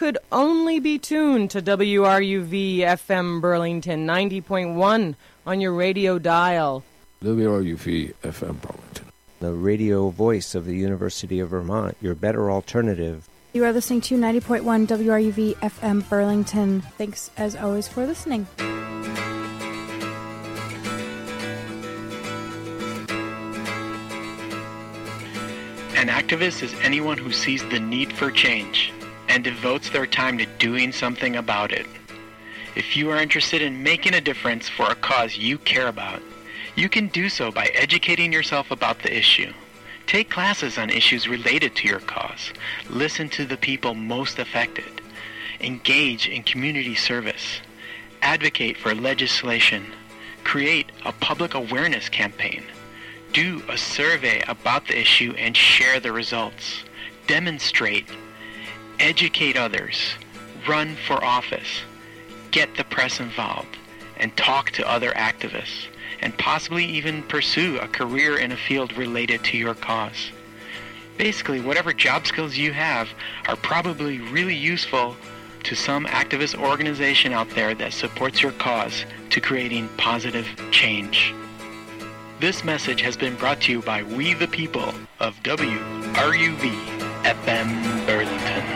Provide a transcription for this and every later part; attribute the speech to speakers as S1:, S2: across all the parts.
S1: could only be tuned to WRUV FM Burlington 90.1 on your radio dial.
S2: WRUV FM Burlington,
S3: the radio voice of the University of Vermont, your better alternative.
S4: You are listening to 90.1 WRUV FM Burlington. Thanks, as always, for listening.
S5: An activist is anyone who sees the need for change and devotes their time to doing something about it. If you are interested in making a difference for a cause you care about, you can do so by educating yourself about the issue. Take classes on issues related to your cause. Listen to the people most affected. Engage in community service. Advocate for legislation. Create a public awareness campaign. Do a survey about the issue and share the results. Demonstrate. Educate others. Run for office. Get the press involved. And talk to other activists. And possibly even pursue a career in a field related to your cause. Basically, whatever job skills you have are probably really useful to some activist organization out there that supports your cause to creating positive change. This message has been brought to you by We the People of WRUV FM Burlington.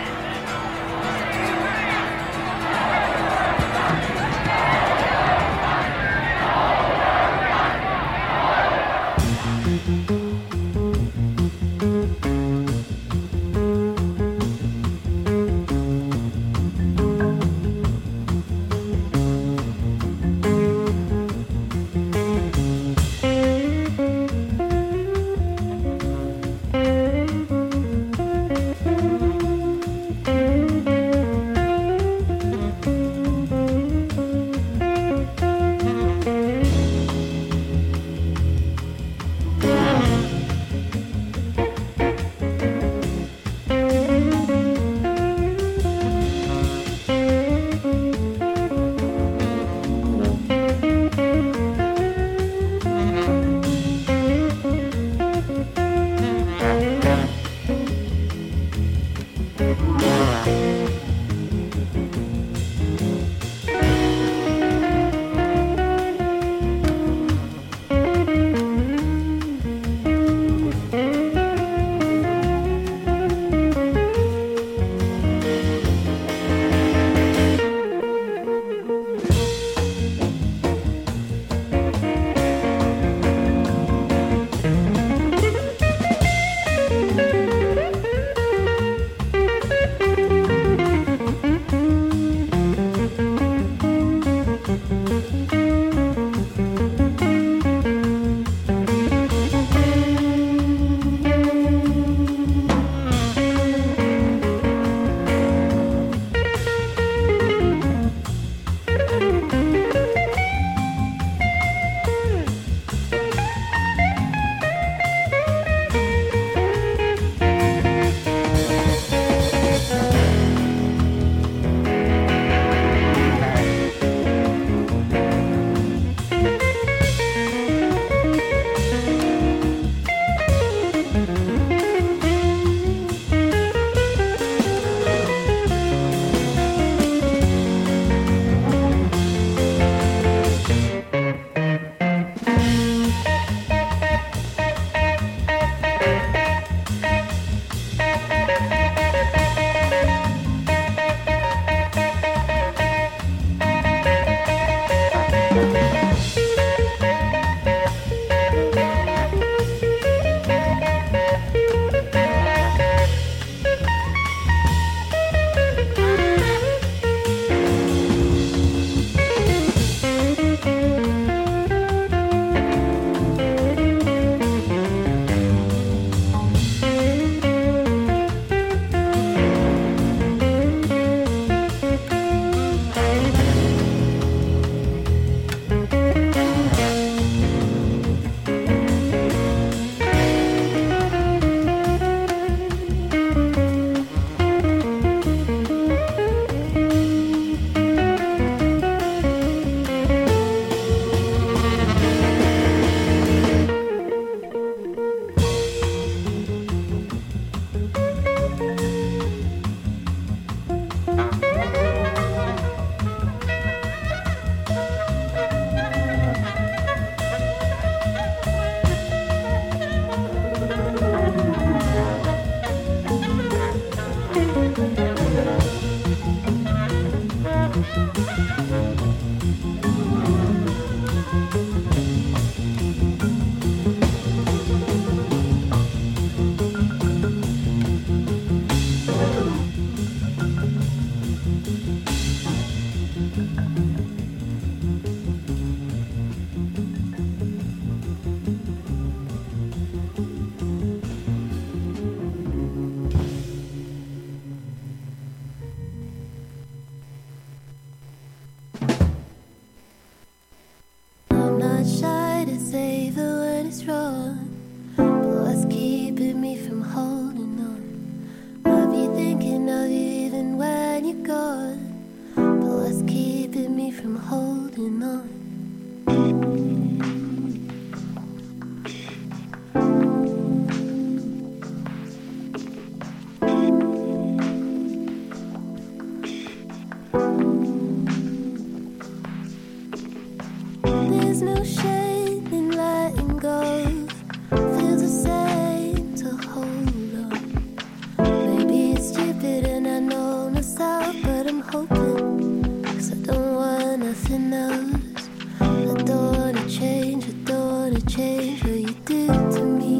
S6: no shame in letting go. Feels the same to hold on. Maybe it's stupid and I know myself, but I'm hoping, 'cause I don't want nothing else. I don't wanna change, I don't wanna change what you do to me.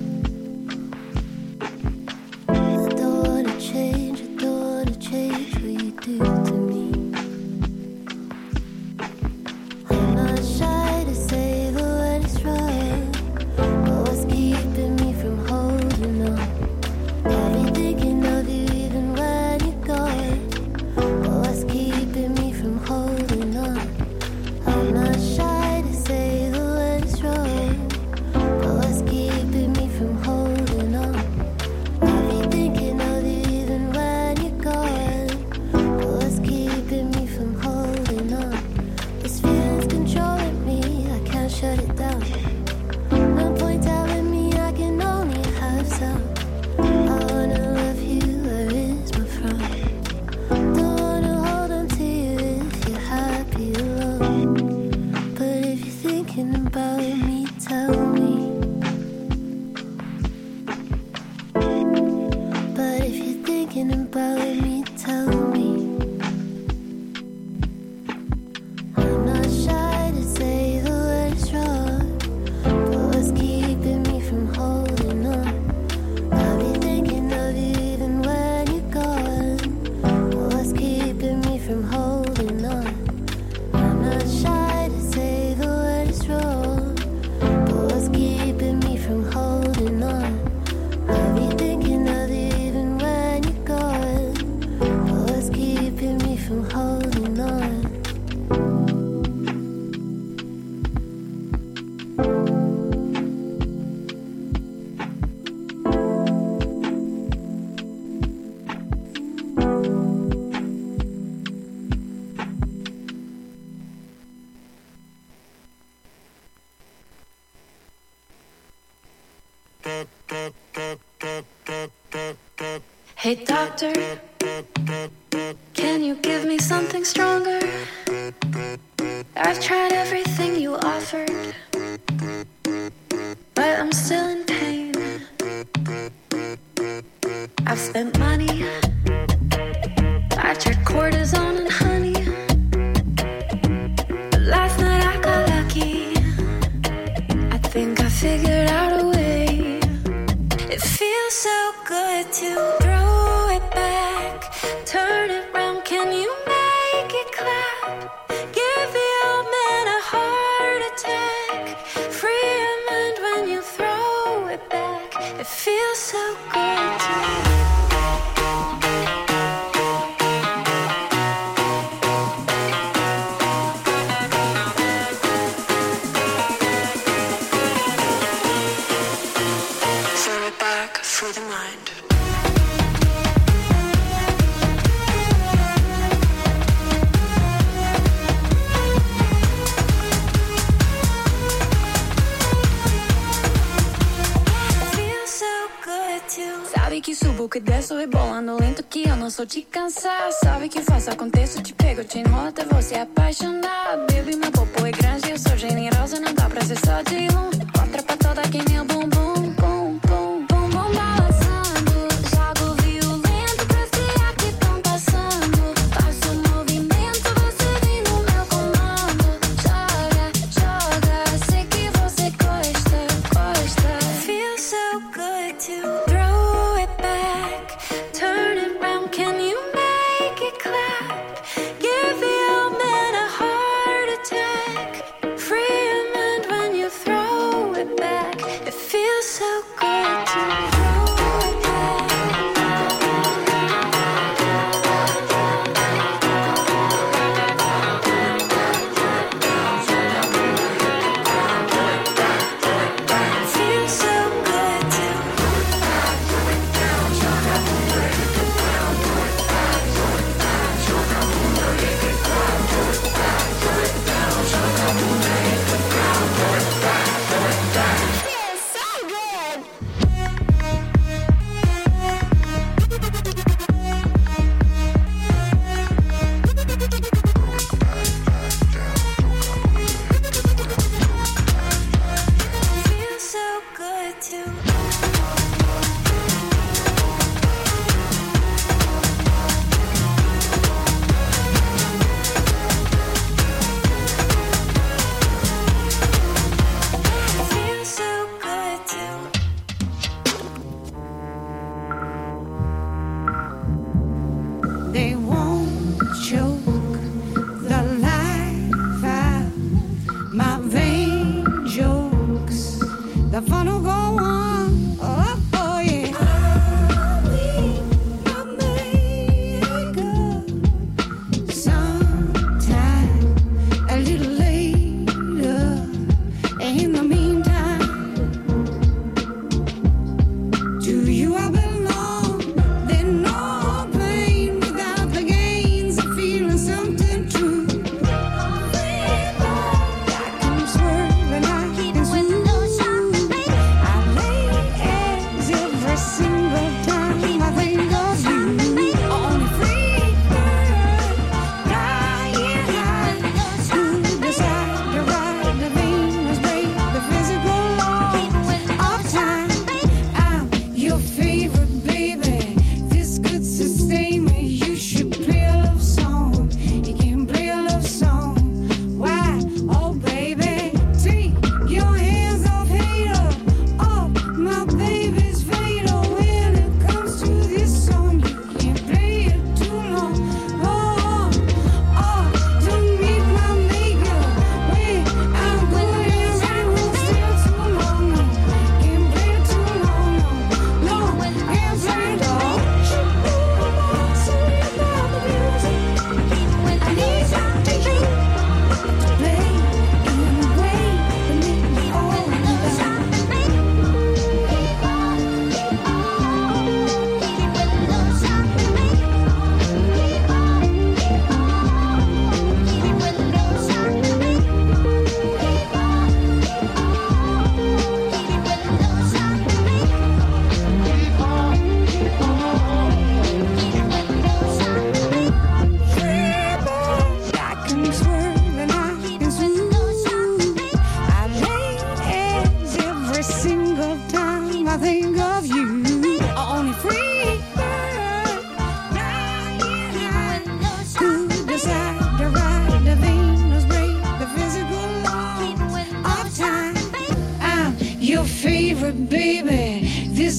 S6: I don't wanna change, I don't wanna change what you do to me. I'm not shy to say the when it's wrong, but what's keeping me from holding on? I'll be thinking of you even when you're gone, but what's keeping me from holding on? I'm not shy to say the when it's wrong, but what's keeping me from holding on? I'll be thinking of you even when you're gone, but what's keeping me from holding on? This feeling's controlling me, I can't shut it down. No point telling me I can only have some. I wanna love you, where is my front? Don't wanna hold on to you if you're happy alone. But if you're thinking about me, tell me. But if you're thinking about me, tell me. I'm not shy to say the when it's wrong, but what's keeping me from holding on? I'll be thinking of you even when you're gone, but what's keeping me from holding on? I'm not shy to say the when it's wrong, but what's keeping me from holding on? I'll be thinking of you even when you're gone, but what's keeping me from holding on?
S7: Hey doctor, can you give me something stronger? I've tried everything you offered, but I'm still in pain. I've spent money, I tried cortisone and honey, but last night I got lucky. I think I figured out a way. It feels so good to throw it back, turn it round, can you make it clap? Give the old man a heart attack, free your mind when you throw it back. It feels so good to throw it back, free the mind. Sabe que subo, que desço, rebolando lento, que eu não sou de cansar. Sabe que faço, aconteço, te pego, te enrolo até você apaixonar. Baby, meu popô é grande, eu sou generosa, não dá pra ser só de um. Outra pra toda que meu bumbum, bum, bum, bum, bum, balançando. Jogo violento pra espiar que tão passando. Faço movimento, você vem no meu comando. Joga, joga, sei que você gosta, gosta. Feels so good to throw it back, turn it round, can you make it clap? Give the old man a heart attack, free your mind when you throw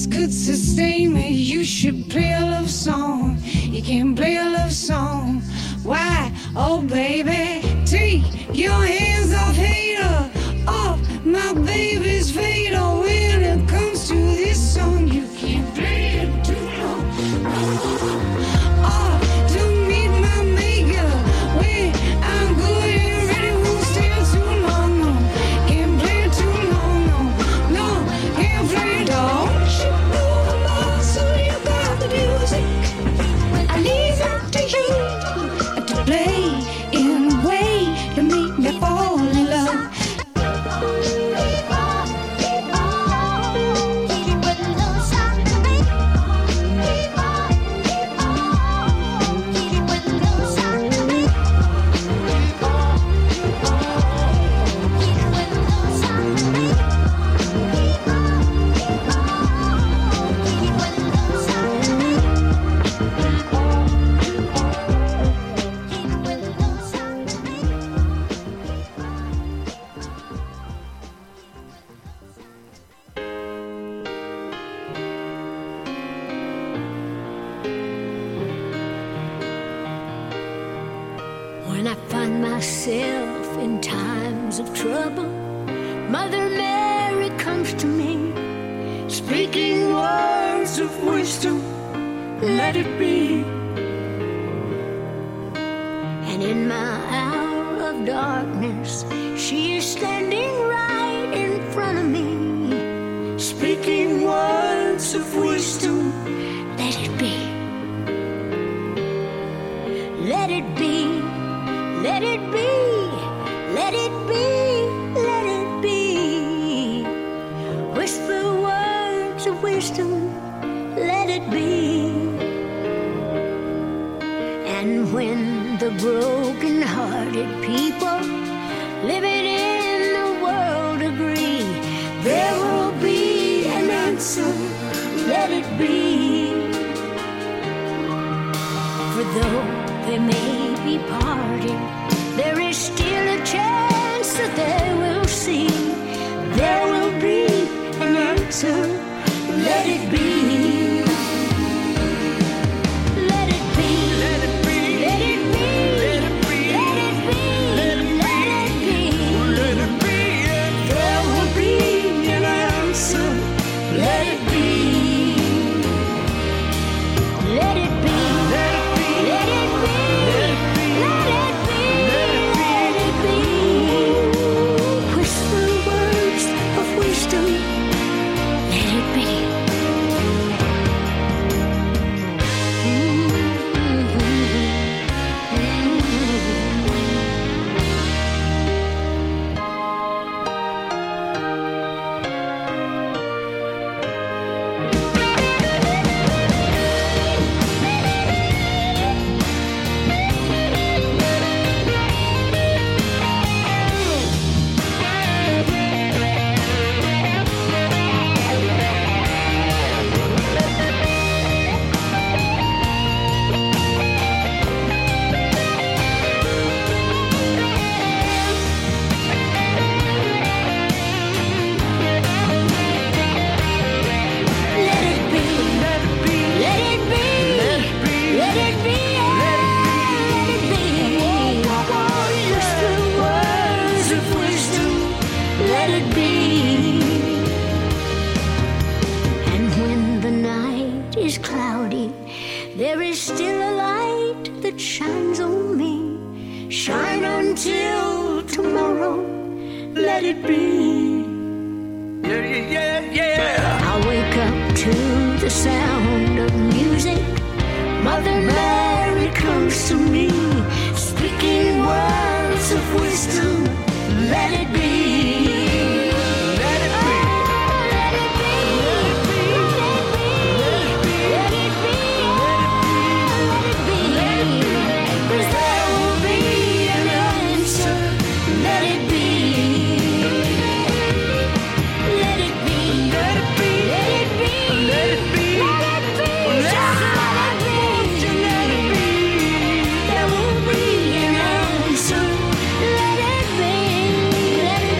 S8: could sustain me. You should play a love song. You can't play a love song. Why? Oh baby, take your hands off hater, off my baby's fader. When it comes to this song, you can't play it too long. Oh, to meet my maker, when I'm good and ready, won't stay too long. No, can't play it too long. No, can't play it all. You know the law, so you got the music. I leave it to you to play in a way to make me fall in love.
S6: When I find myself in times of trouble, Mother Mary comes to me, speaking words of wisdom, let it be. And in my hour of darkness, she is standing right in front of me, speaking words of wisdom, let it be. Let it be. Let it be, let it be, let it be. Whisper words of wisdom, let it be. And when the broken-hearted people living in the world agree, there will be an answer, let it be. For though they may be parted, there is still a chance that they will see. There will be an answer, let it be. Let it be, let it be, let it be, let it be, let it be, let it be, let it be. There will be an answer, let it be. Let it be, let it be, let it be, let it be, let it be. Whisper words of wisdom, let it be. There is still a light that shines on me. Shine until tomorrow, let it be. Yeah, yeah, yeah. I wake up to the sound of music. Mother Mary comes to me, speaking words of wisdom, let it be. Let it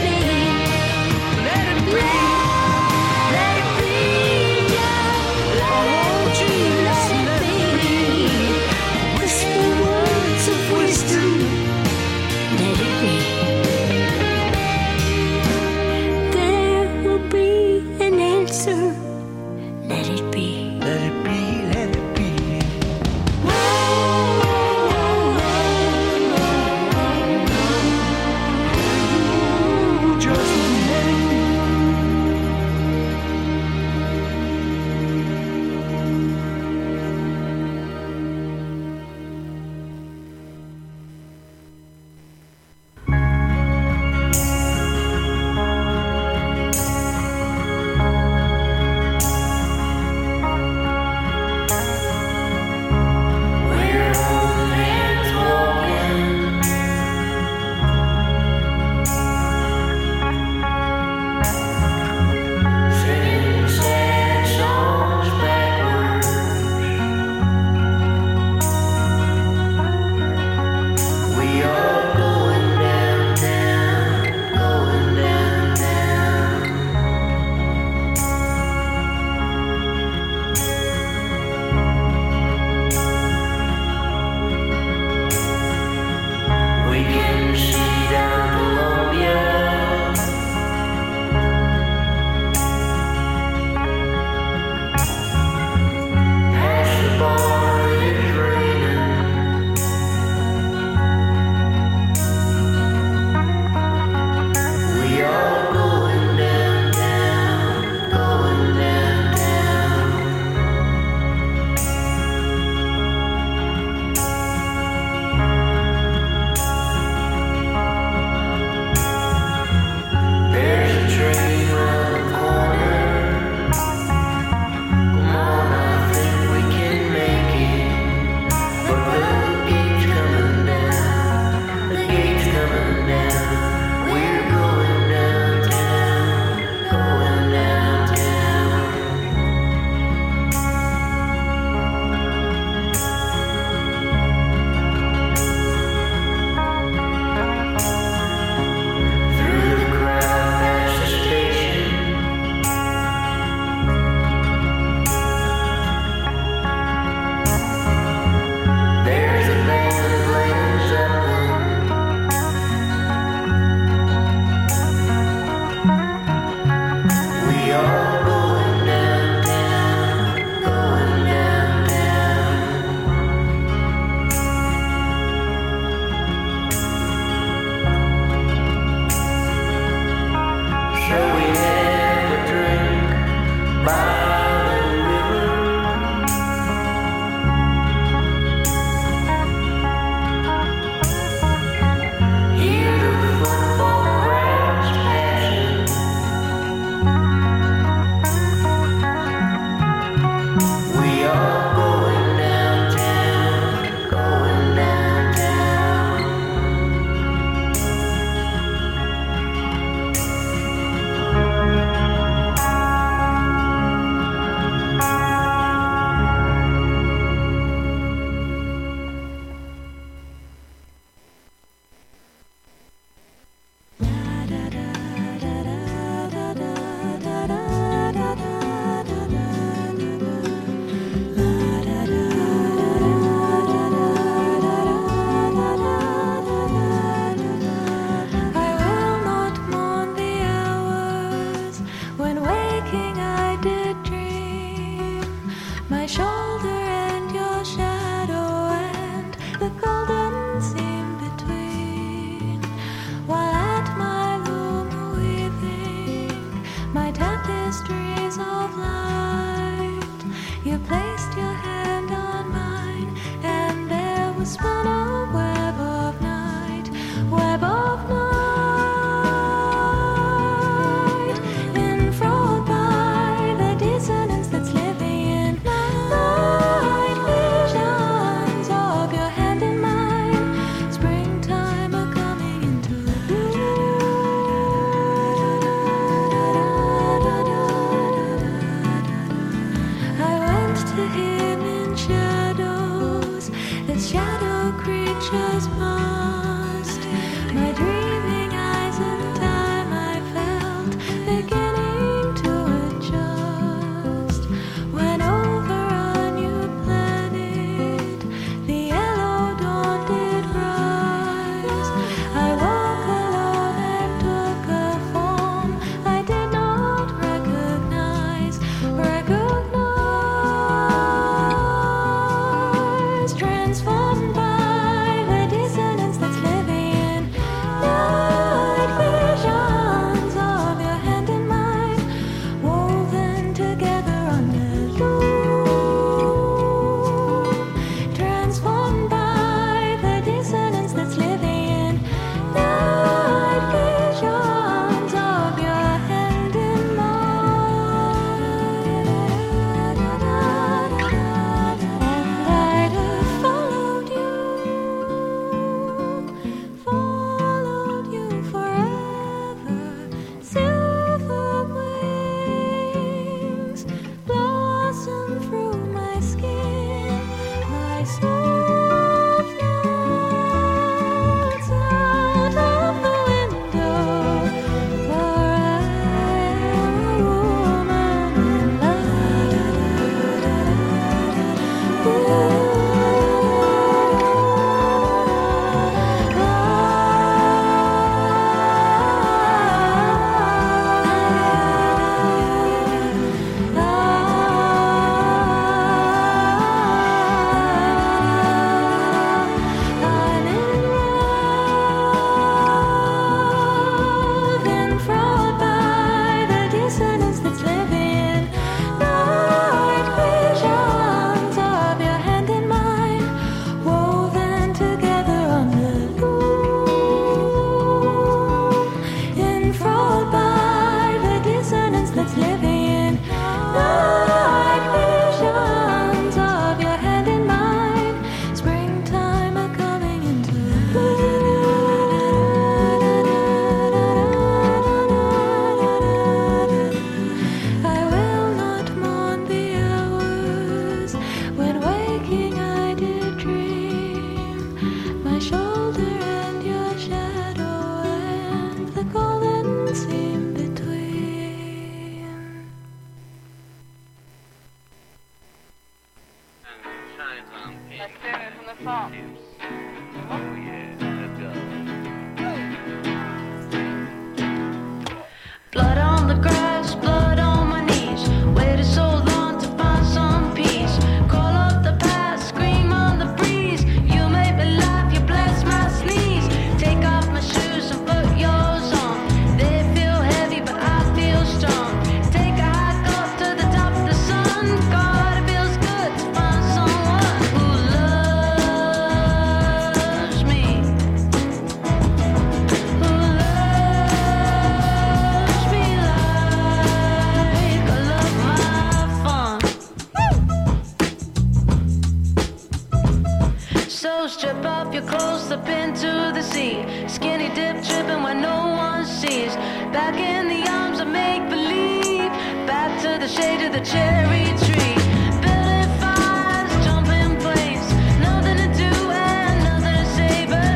S9: knees. Back in the arms of make-believe. Back to the shade of the cherry tree. Building fires, jumping planes. Nothing to do and nothing to say but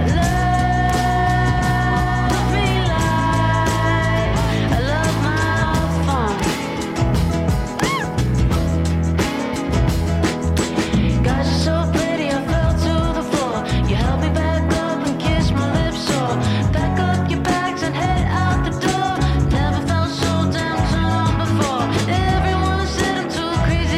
S9: love me like I love my fun. Got you so pretty, I fell to the floor. You held me back up and kissed my lips sore. Pack up your bags and head out the door. Never felt so damn calm before. Everyone said I'm too crazy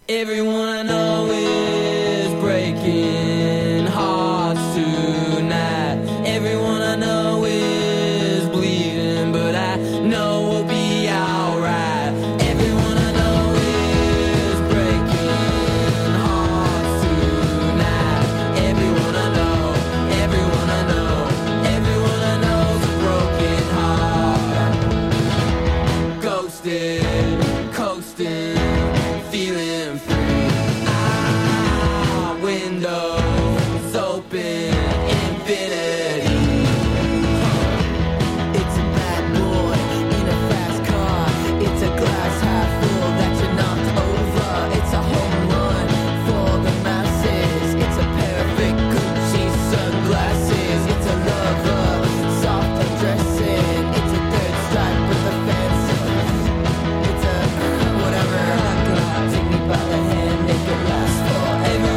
S10: Everyone I know is breaking hearts tonight. Everyone I know is bleeding, but I know we'll be alright. Everyone I know is breaking hearts tonight. Everyone I know, everyone I know, everyone I know's a broken heart. Ghosted, coasting, feeling free. Windows open, infinity. It's a bad boy in a fast car. It's a glass half full that you knocked over. It's a home run for the masses. It's a pair of big Gucci sunglasses. It's a lover, soft undressing. It's a third stripe with a fancy. It's a whatever. Take me by the hand, make it last forever.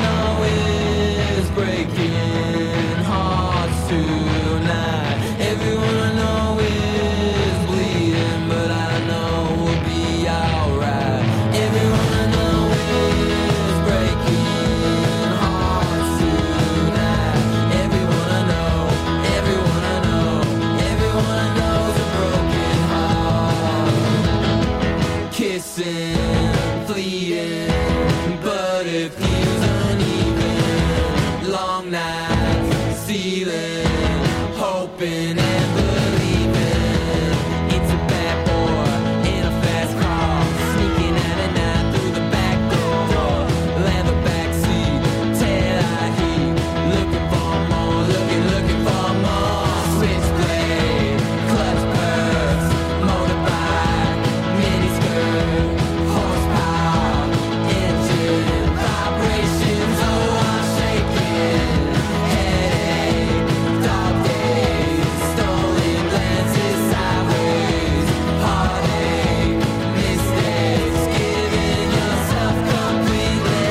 S10: Breaking hearts tonight. Everyone I know is bleeding, but I know we'll be alright. Everyone I know is breaking hearts tonight. Everyone I know, everyone I know, everyone I know's a broken heart. Kissing, fleeting, but it feels uneven. Long nights, ceiling, hoping and believing. It's a bad boy in a fast car, sneaking out at night through the back door. Leather backseat, tail I heat, looking for more, looking for more. Switchblade, clutch bursts, motorbike, miniskirt, horsepower, engine, vibrations. Oh, I'm shaking. Headache, dog days, stolen glances sideways, heartache, mistakes, giving yourself completely.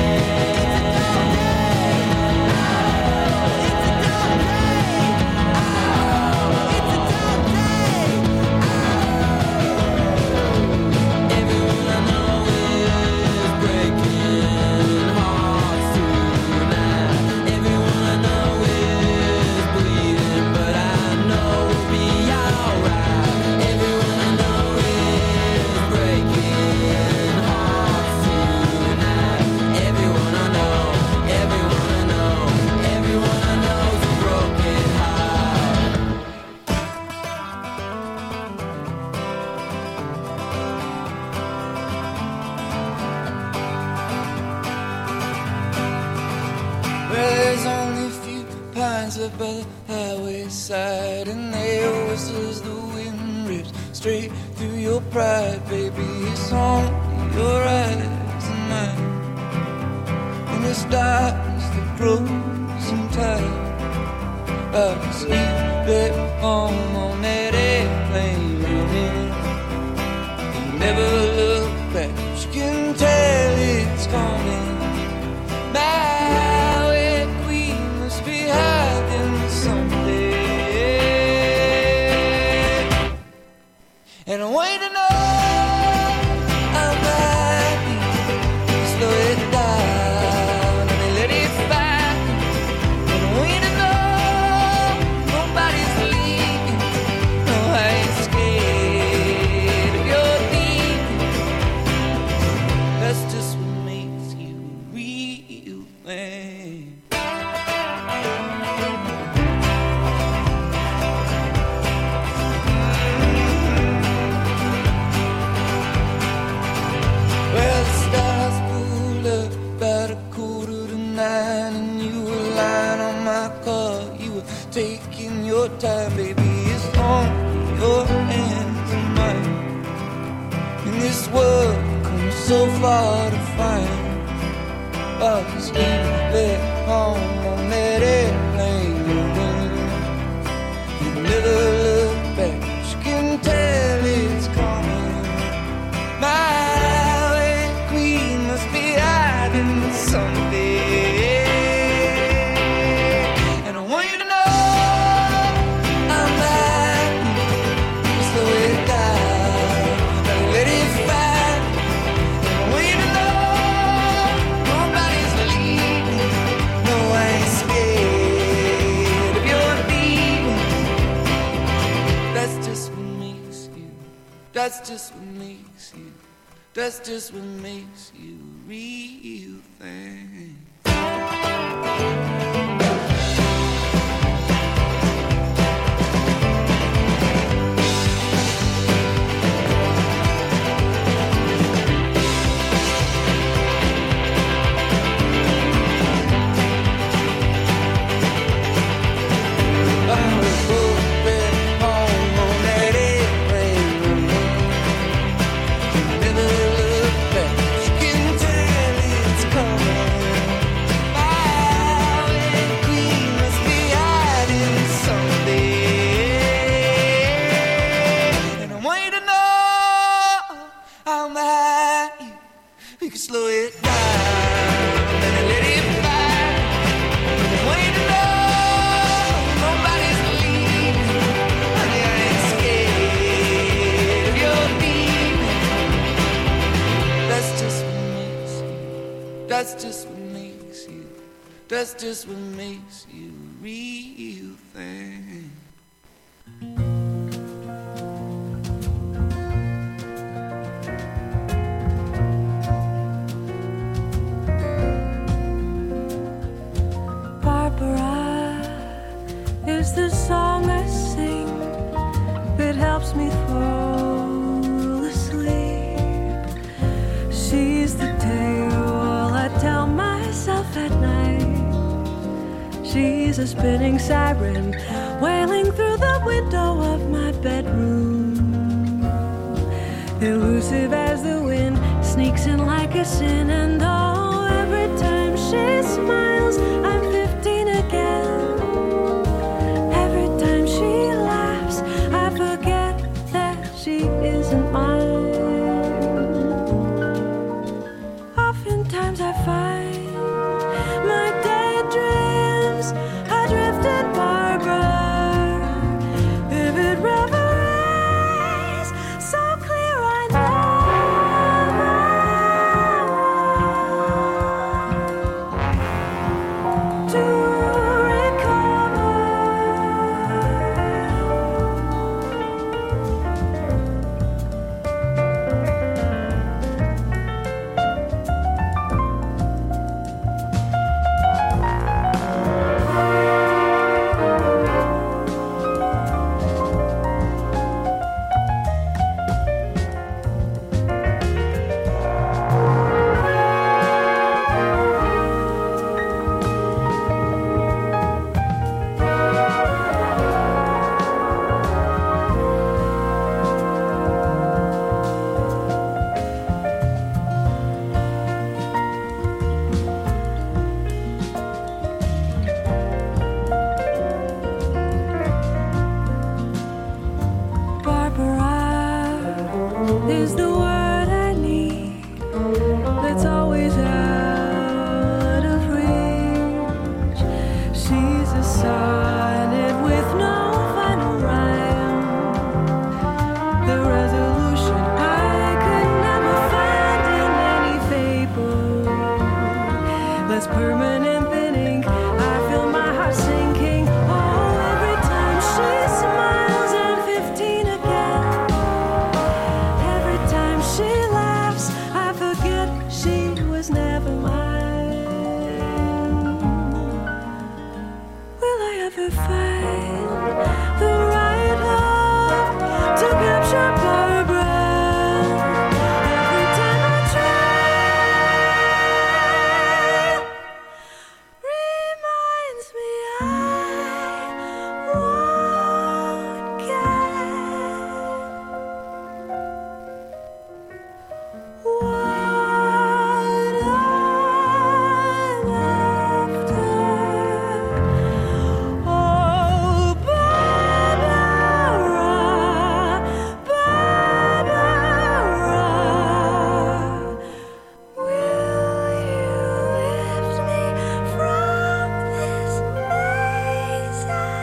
S10: Everyone I know is breaking hearts tonight. Everyone I know is bleeding, but I know we'll be alright. Everyone I know is breaking hearts tonight. Everyone I know, everyone I know, everyone I know's a broken heart.
S11: Well, there's only a few pines up by the highway side, and they whistle as the wind rips straight through your pride, baby. It's only your eyes and mine, and this darkness that grows in time. I sleep at home on that airplane, and never look back. You can tell it's coming. My way queen must be hiding something, and I want you to know I'm happy. Slow it down and let it find. And I want you to know nobody's leaving. No, I ain't scared of your leaving. That's just what makes you real, man. Well, the stars pulled up about 8:45, and you were lying on my car. You were taking your time, baby. It's on your hands and mine. And this world comes so far to find. I'll sleep at home on that airplane. You never look back. You can tell it's coming. My queen must be hiding something, and I want you to know I'm happy. Slow it down and let it find. And I want you to know That's just what makes you. That's just what makes you a real thing. Slow it down and let it fly. Way to know nobody's leaving. Honey, I ain't scared of your leaving. That's just what makes you. That's just what makes you. That's just what makes you a real thing.
S9: Is the song I sing that helps me fall asleep. She's the tale I tell myself at night. She's a spinning siren wailing through the window of my bedroom. Elusive as the wind sneaks in like a sin. And oh, every time she smiles I'm 15 again. She isn't mine. Oftentimes I find my daydreams adrift in Barbara. Vivid reveries, so clear I never to recover. Is the word I need that's always out of reach. She's a sonnet with no final rhyme, the resolution I could never find in any fable. Less permanent than ink, I feel my heart sinking. Oh, every time she smiles I'm 15 again. She laughs, I forget she was never mine. Will I ever find